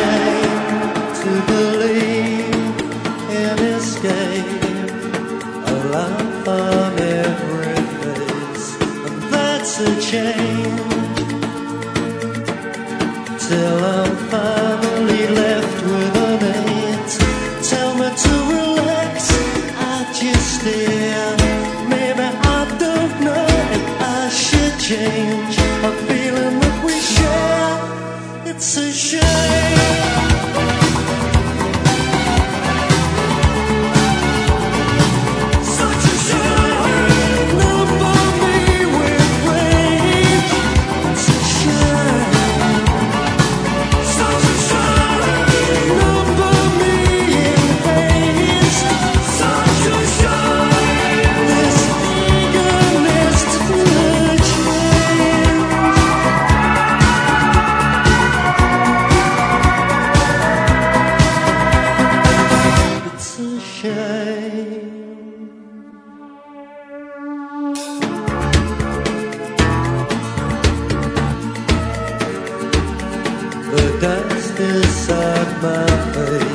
shame to believe in escape, a laugh on every face, and that's a change. Till I'm finally left with an 8. Tell me to relax, I just stare. Maybe I don't know if I should change. A feeling that we share, it's a shame. The dust inside my face